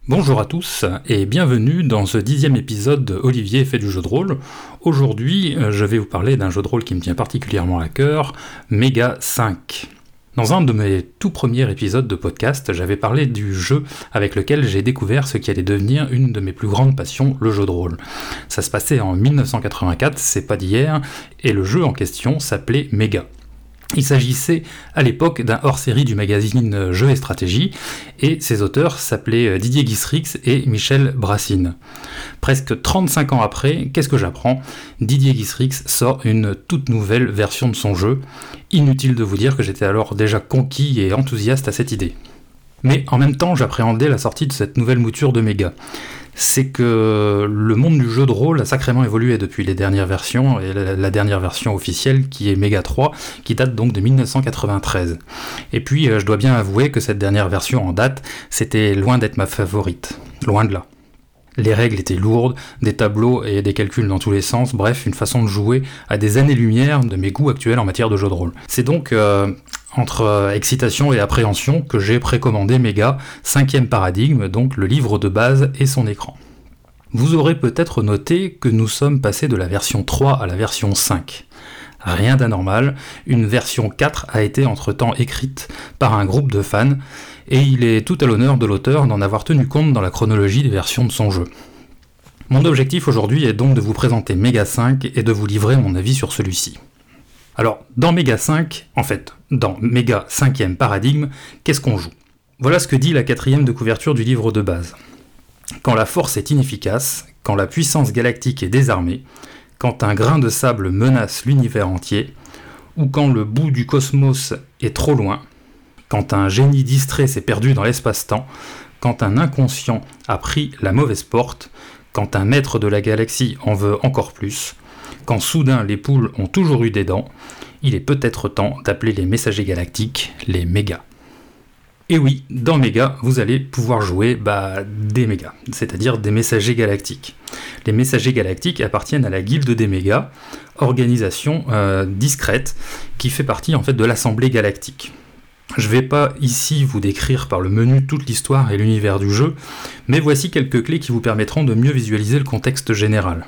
Bonjour à tous et bienvenue dans ce 10e épisode de Olivier fait du jeu de rôle. Aujourd'hui, je vais vous parler d'un jeu de rôle qui me tient particulièrement à cœur, Mega 5. Dans un de mes tout premiers épisodes de podcast, j'avais parlé du jeu avec lequel j'ai découvert ce qui allait devenir une de mes plus grandes passions, le jeu de rôle. Ça se passait en 1984, c'est pas d'hier, et le jeu en question s'appelait Mega. Il s'agissait à l'époque d'un hors-série du magazine Jeux et Stratégie, et ses auteurs s'appelaient Didier Guisserix et Michel Brassine. Presque 35 ans après, qu'est-ce que j'apprends ? Didier Guisserix sort une toute nouvelle version de son jeu. Inutile de vous dire que j'étais alors déjà conquis et enthousiaste à cette idée. Mais en même temps, j'appréhendais la sortie de cette nouvelle mouture de Mega. C'est que le monde du jeu de rôle a sacrément évolué depuis les dernières versions, et la dernière version officielle qui est Mega 3, qui date donc de 1993. Et puis je dois bien avouer que cette dernière version en date, c'était loin d'être ma favorite, loin de là. Les règles étaient lourdes, des tableaux et des calculs dans tous les sens, bref, une façon de jouer à des années-lumière de mes goûts actuels en matière de jeu de rôle. C'est donc entre excitation et appréhension que j'ai précommandé Mega, 5e paradigme, donc le livre de base et son écran. Vous aurez peut-être noté que nous sommes passés de la version 3 à la version 5. Rien d'anormal, une version 4 a été entre-temps écrite par un groupe de fans, et il est tout à l'honneur de l'auteur d'en avoir tenu compte dans la chronologie des versions de son jeu. Mon objectif aujourd'hui est donc de vous présenter Mega 5 et de vous livrer mon avis sur celui-ci. Alors, dans Mega 5, dans Mega 5e paradigme, qu'est-ce qu'on joue ? Voilà ce que dit la 4e de couverture du livre de base. Quand la force est inefficace, quand la puissance galactique est désarmée, quand un grain de sable menace l'univers entier, ou quand le bout du cosmos est trop loin, quand un génie distrait s'est perdu dans l'espace-temps, quand un inconscient a pris la mauvaise porte, quand un maître de la galaxie en veut encore plus, quand soudain les poules ont toujours eu des dents, il est peut-être temps d'appeler les messagers galactiques les mégas. Et oui, dans Mega, vous allez pouvoir jouer des mégas, c'est-à-dire des messagers galactiques. Les messagers galactiques appartiennent à la Guilde des Mégas, organisation discrète qui fait partie en fait de l'Assemblée galactique. Je ne vais pas ici vous décrire par le menu toute l'histoire et l'univers du jeu, mais voici quelques clés qui vous permettront de mieux visualiser le contexte général.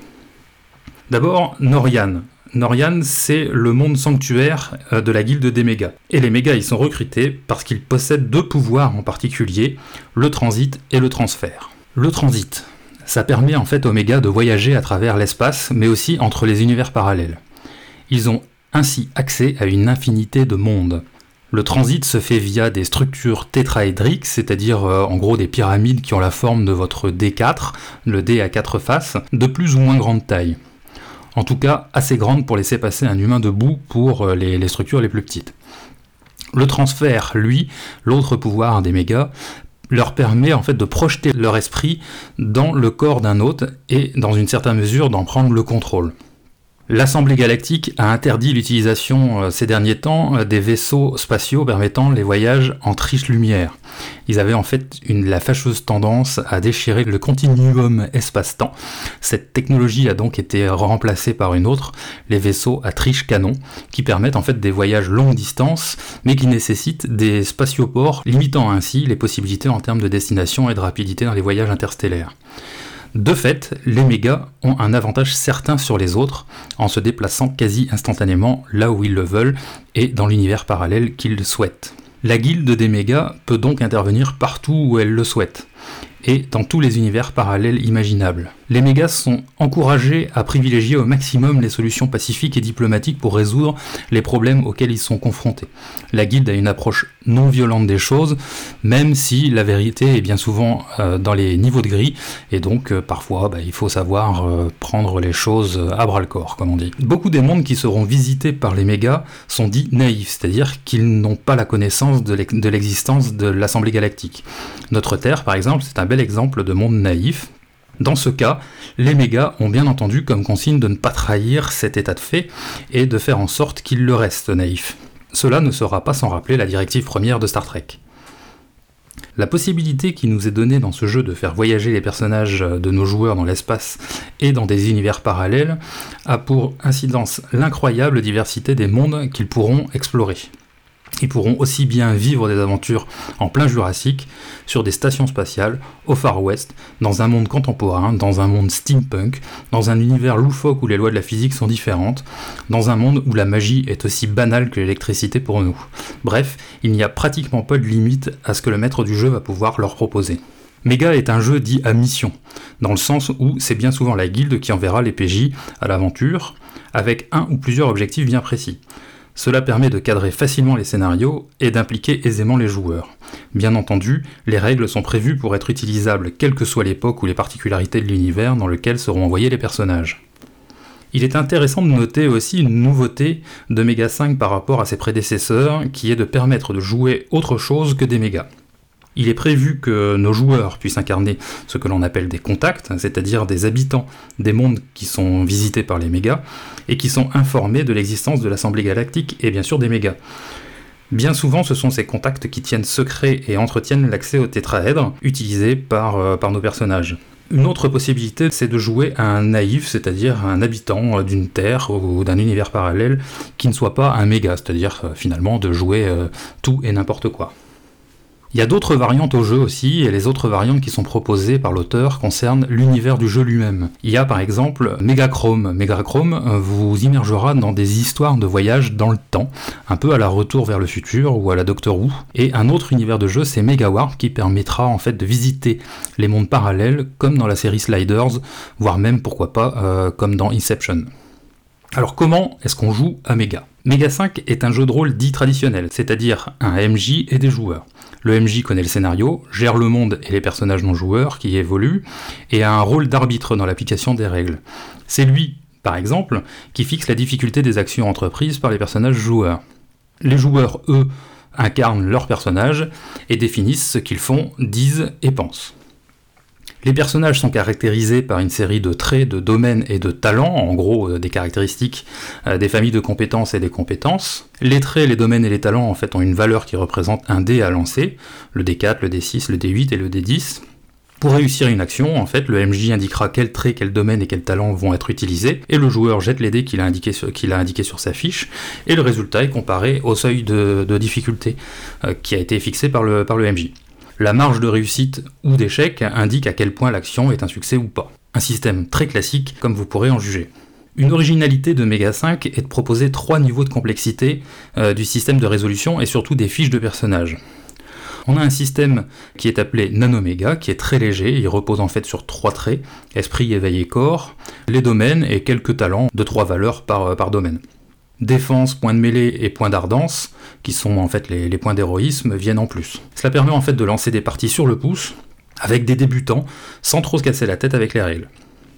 D'abord, Norian. Norian, c'est le monde sanctuaire de la Guilde des Mégas. Et les Mégas y sont recrutés parce qu'ils possèdent deux pouvoirs en particulier, le transit et le transfert. Le transit, ça permet en fait aux Mégas de voyager à travers l'espace, mais aussi entre les univers parallèles. Ils ont ainsi accès à une infinité de mondes. Le transit se fait via des structures tétraédriques, c'est-à-dire en gros des pyramides qui ont la forme de votre D4, le dé à 4 faces, de plus ou moins grande taille. En tout cas, assez grande pour laisser passer un humain debout pour les structures les plus petites. Le transfert, lui, l'autre pouvoir des mégas, leur permet en fait de projeter leur esprit dans le corps d'un autre et, dans une certaine mesure, d'en prendre le contrôle. L'Assemblée galactique a interdit l'utilisation ces derniers temps des vaisseaux spatiaux permettant les voyages en triche-lumière. Ils avaient en fait la fâcheuse tendance à déchirer le continuum espace-temps. Cette technologie a donc été remplacée par une autre, les vaisseaux à triche-canon, qui permettent en fait des voyages longue distance, mais qui nécessitent des spatioports, limitant ainsi les possibilités en termes de destination et de rapidité dans les voyages interstellaires. De fait, les mégas ont un avantage certain sur les autres en se déplaçant quasi instantanément là où ils le veulent et dans l'univers parallèle qu'ils souhaitent. La guilde des mégas peut donc intervenir partout où elle le souhaite et dans tous les univers parallèles imaginables. Les mégas sont encouragés à privilégier au maximum les solutions pacifiques et diplomatiques pour résoudre les problèmes auxquels ils sont confrontés. La guilde a une approche non violente des choses, même si la vérité est bien souvent dans les niveaux de gris, et donc parfois il faut savoir prendre les choses à bras-le-corps, comme on dit. Beaucoup des mondes qui seront visités par les mégas sont dits naïfs, c'est-à-dire qu'ils n'ont pas la connaissance de l'existence de l'Assemblée galactique. Notre Terre, par exemple, c'est un bel exemple de monde naïf. Dans ce cas, les mégas ont bien entendu comme consigne de ne pas trahir cet état de fait et de faire en sorte qu'il le reste naïf. Cela ne sera pas sans rappeler la directive première de Star Trek. La possibilité qui nous est donnée dans ce jeu de faire voyager les personnages de nos joueurs dans l'espace et dans des univers parallèles a pour incidence l'incroyable diversité des mondes qu'ils pourront explorer. Ils pourront aussi bien vivre des aventures en plein Jurassique, sur des stations spatiales, au Far West, dans un monde contemporain, dans un monde steampunk, dans un univers loufoque où les lois de la physique sont différentes, dans un monde où la magie est aussi banale que l'électricité pour nous. Bref, il n'y a pratiquement pas de limite à ce que le maître du jeu va pouvoir leur proposer. Mega est un jeu dit à mission, dans le sens où c'est bien souvent la guilde qui enverra les PJ à l'aventure, avec un ou plusieurs objectifs bien précis. Cela permet de cadrer facilement les scénarios et d'impliquer aisément les joueurs. Bien entendu, les règles sont prévues pour être utilisables quelle que soit l'époque ou les particularités de l'univers dans lequel seront envoyés les personnages. Il est intéressant de noter aussi une nouveauté de Mega 5 par rapport à ses prédécesseurs, qui est de permettre de jouer autre chose que des mégas. Il est prévu que nos joueurs puissent incarner ce que l'on appelle des contacts, c'est-à-dire des habitants des mondes qui sont visités par les mégas, et qui sont informés de l'existence de l'Assemblée Galactique et bien sûr des mégas. Bien souvent, ce sont ces contacts qui tiennent secret et entretiennent l'accès aux tétraèdres utilisés par nos personnages. Une autre possibilité, c'est de jouer à un naïf, c'est-à-dire un habitant d'une terre ou d'un univers parallèle qui ne soit pas un méga, c'est-à-dire finalement de jouer tout et n'importe quoi. Il y a d'autres variantes au jeu aussi, et les autres variantes qui sont proposées par l'auteur concernent l'univers du jeu lui-même. Il y a par exemple Megachrome. Megachrome vous immergera dans des histoires de voyage dans le temps, un peu à la Retour vers le futur ou à la Doctor Who. Et un autre univers de jeu, c'est Megawarp, qui permettra en fait de visiter les mondes parallèles, comme dans la série Sliders, voire même, pourquoi pas, comme dans Inception. Alors comment est-ce qu'on joue à Mega ? Mega 5 est un jeu de rôle dit traditionnel, c'est-à-dire un MJ et des joueurs. Le MJ connaît le scénario, gère le monde et les personnages non-joueurs qui évoluent, et a un rôle d'arbitre dans l'application des règles. C'est lui, par exemple, qui fixe la difficulté des actions entreprises par les personnages joueurs. Les joueurs, eux, incarnent leurs personnages et définissent ce qu'ils font, disent et pensent. Les personnages sont caractérisés par une série de traits, de domaines et de talents, en gros des caractéristiques des familles de compétences et des compétences. Les traits, les domaines et les talents en fait ont une valeur qui représente un dé à lancer, le D4, le D6, le D8 et le D10. Pour réussir une action, en fait, le MJ indiquera quels traits, quels domaines et quels talents vont être utilisés, et le joueur jette les dés qu'il a indiqué sur sa fiche, et le résultat est comparé au seuil de difficulté qui a été fixé par le MJ. La marge de réussite ou d'échec indique à quel point l'action est un succès ou pas. Un système très classique, comme vous pourrez en juger. Une originalité de Mega 5 est de proposer 3 niveaux de complexité du système de résolution et surtout des fiches de personnages. On a un système qui est appelé Nanomega, qui est très léger, il repose en fait sur 3 traits, esprit, éveil et corps, les domaines et quelques talents de 3 valeurs par domaine. Défense, points de mêlée et points d'ardence, qui sont en fait les points d'héroïsme, viennent en plus. Cela permet en fait de lancer des parties sur le pouce, avec des débutants, sans trop se casser la tête avec les règles.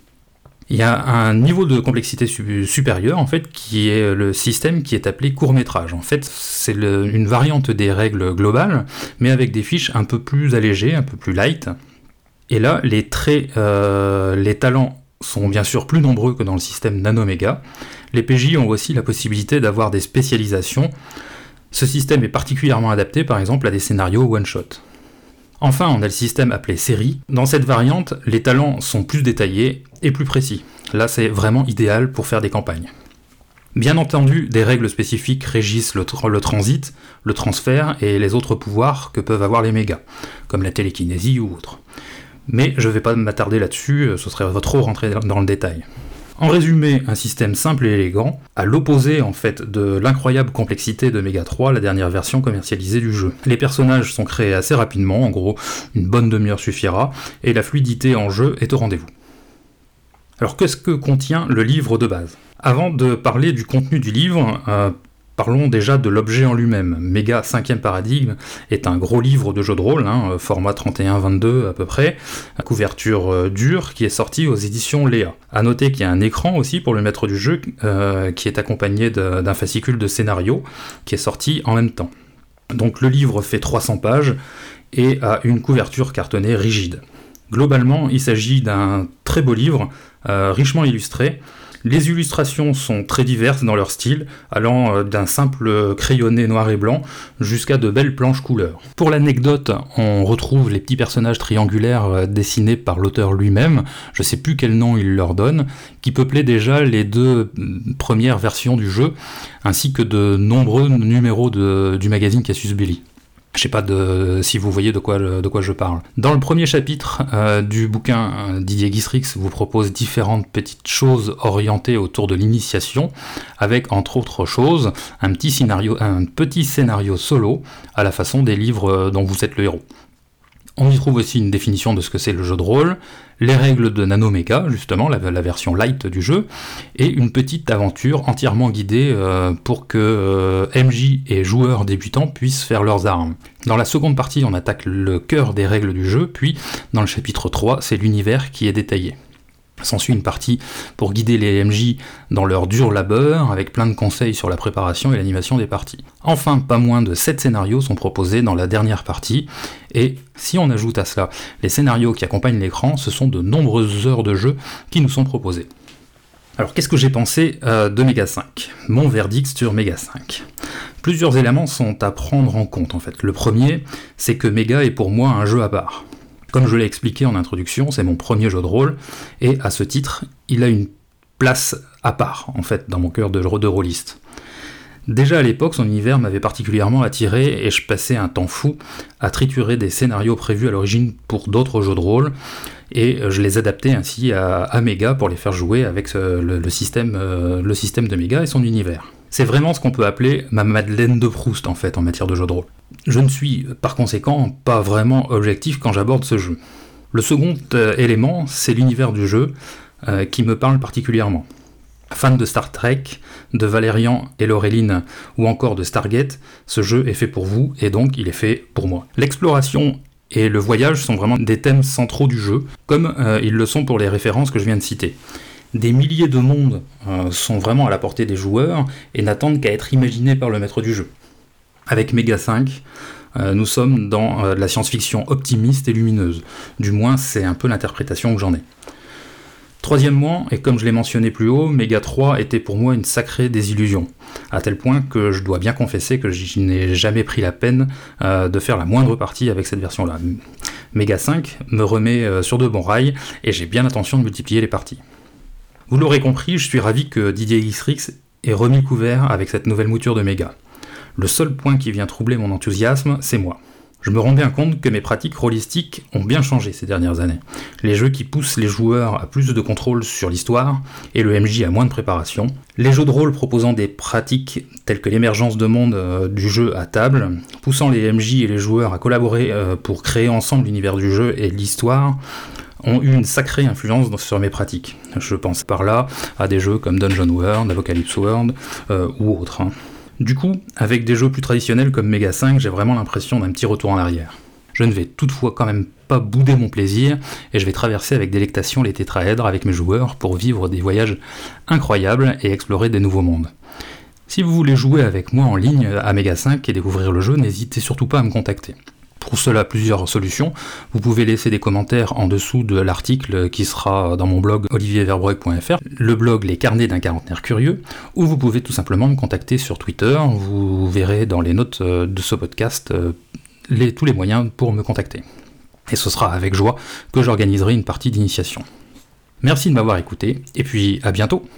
Il y a un niveau de complexité supérieur, en fait, qui est le système qui est appelé court-métrage. En fait, c'est une variante des règles globales, mais avec des fiches un peu plus allégées, un peu plus light. Et là, les traits, les talents sont bien sûr plus nombreux que dans le système Nanomega. Les PJ ont aussi la possibilité d'avoir des spécialisations. Ce système est particulièrement adapté par exemple à des scénarios one-shot. Enfin, on a le système appelé série. Dans cette variante, les talents sont plus détaillés et plus précis. Là, c'est vraiment idéal pour faire des campagnes. Bien entendu, des règles spécifiques régissent le transit, le transfert et les autres pouvoirs que peuvent avoir les mégas, comme la télékinésie ou autre. Mais je ne vais pas m'attarder là-dessus, ce serait trop rentrer dans le détail. En résumé, un système simple et élégant, à l'opposé en fait de l'incroyable complexité de Mega 3, la dernière version commercialisée du jeu. Les personnages sont créés assez rapidement, en gros, une bonne demi-heure suffira, et la fluidité en jeu est au rendez-vous. Alors qu'est-ce que contient le livre de base ? Avant de parler du contenu du livre, parlons déjà de l'objet en lui-même. Mega 5e paradigme est un gros livre de jeu de rôle, format 31-22 à peu près, à couverture dure, qui est sorti aux éditions Léa. A noter qu'il y a un écran aussi pour le maître du jeu, qui est accompagné d'un fascicule de scénario, qui est sorti en même temps. Donc le livre fait 300 pages et a une couverture cartonnée rigide. Globalement, il s'agit d'un très beau livre, richement illustré, Les illustrations sont très diverses dans leur style, allant d'un simple crayonné noir et blanc jusqu'à de belles planches couleurs. Pour l'anecdote, on retrouve les petits personnages triangulaires dessinés par l'auteur lui-même, je sais plus quel nom il leur donne, qui peuplaient déjà les 2 premières versions du jeu, ainsi que de nombreux numéros du magazine Casus Belli. Je sais pas si vous voyez de quoi je parle. Dans le premier chapitre du bouquin, Didier Guistrix vous propose différentes petites choses orientées autour de l'initiation, avec entre autres choses un petit scénario solo à la façon des livres dont vous êtes le héros. On y trouve aussi une définition de ce que c'est le jeu de rôle, les règles de Nanomega, justement, la version light du jeu, et une petite aventure entièrement guidée pour que MJ et joueurs débutants puissent faire leurs armes. Dans la seconde partie, on attaque le cœur des règles du jeu, puis dans le chapitre 3, c'est l'univers qui est détaillé. S'ensuit une partie pour guider les MJ dans leur dur labeur, avec plein de conseils sur la préparation et l'animation des parties. Enfin, pas moins de 7 scénarios sont proposés dans la dernière partie, et si on ajoute à cela les scénarios qui accompagnent l'écran, ce sont de nombreuses heures de jeu qui nous sont proposées. Alors qu'est-ce que j'ai pensé de Mega 5 ? Mon verdict sur Mega 5. Plusieurs éléments sont à prendre en compte en fait. Le premier, c'est que Mega est pour moi un jeu à part. Comme je l'ai expliqué en introduction, c'est mon premier jeu de rôle, et à ce titre, il a une place à part, en fait, dans mon cœur de rôliste. Déjà à l'époque, son univers m'avait particulièrement attiré, et je passais un temps fou à triturer des scénarios prévus à l'origine pour d'autres jeux de rôle, et je les adaptais ainsi à Mega pour les faire jouer avec le système de Mega et son univers. C'est vraiment ce qu'on peut appeler ma Madeleine de Proust, en fait, en matière de jeu de rôle. Je ne suis, par conséquent, pas vraiment objectif quand j'aborde ce jeu. Le second élément, c'est l'univers du jeu, qui me parle particulièrement. Fan de Star Trek, de Valérian et Laureline, ou encore de Stargate, ce jeu est fait pour vous, et donc il est fait pour moi. L'exploration et le voyage sont vraiment des thèmes centraux du jeu, comme ils le sont pour les références que je viens de citer. Des milliers de mondes sont vraiment à la portée des joueurs et n'attendent qu'à être imaginés par le maître du jeu. Avec Mega 5, nous sommes dans la science-fiction optimiste et lumineuse. Du moins, c'est un peu l'interprétation que j'en ai. Troisièmement, et comme je l'ai mentionné plus haut, Mega 3 était pour moi une sacrée désillusion, à tel point que je dois bien confesser que je n'ai jamais pris la peine de faire la moindre partie avec cette version-là. Mega 5 me remet sur de bons rails, et j'ai bien l'intention de multiplier les parties. Vous l'aurez compris, je suis ravi que Didier Guistrix ait remis couvert avec cette nouvelle mouture de Mega. Le seul point qui vient troubler mon enthousiasme, c'est moi. Je me rends bien compte que mes pratiques rôlistiques ont bien changé ces dernières années. Les jeux qui poussent les joueurs à plus de contrôle sur l'histoire, et le MJ à moins de préparation. Les jeux de rôle proposant des pratiques telles que l'émergence de monde du jeu à table, poussant les MJ et les joueurs à collaborer pour créer ensemble l'univers du jeu et l'histoire, ont eu une sacrée influence sur mes pratiques. Je pense par là à des jeux comme Dungeon World, Apocalypse World ou autres. Du coup, avec des jeux plus traditionnels comme Mega 5, j'ai vraiment l'impression d'un petit retour en arrière. Je ne vais toutefois quand même pas bouder mon plaisir, et je vais traverser avec délectation les tétraèdres avec mes joueurs pour vivre des voyages incroyables et explorer des nouveaux mondes. Si vous voulez jouer avec moi en ligne à Mega 5 et découvrir le jeu, n'hésitez surtout pas à me contacter. Pour cela, plusieurs solutions. Vous pouvez laisser des commentaires en dessous de l'article qui sera dans mon blog olivierverbrugge.fr, le blog Les Carnets d'un quarantenaire curieux, ou vous pouvez tout simplement me contacter sur Twitter. Vous verrez dans les notes de ce podcast tous les moyens pour me contacter. Et ce sera avec joie que j'organiserai une partie d'initiation. Merci de m'avoir écouté, et puis à bientôt.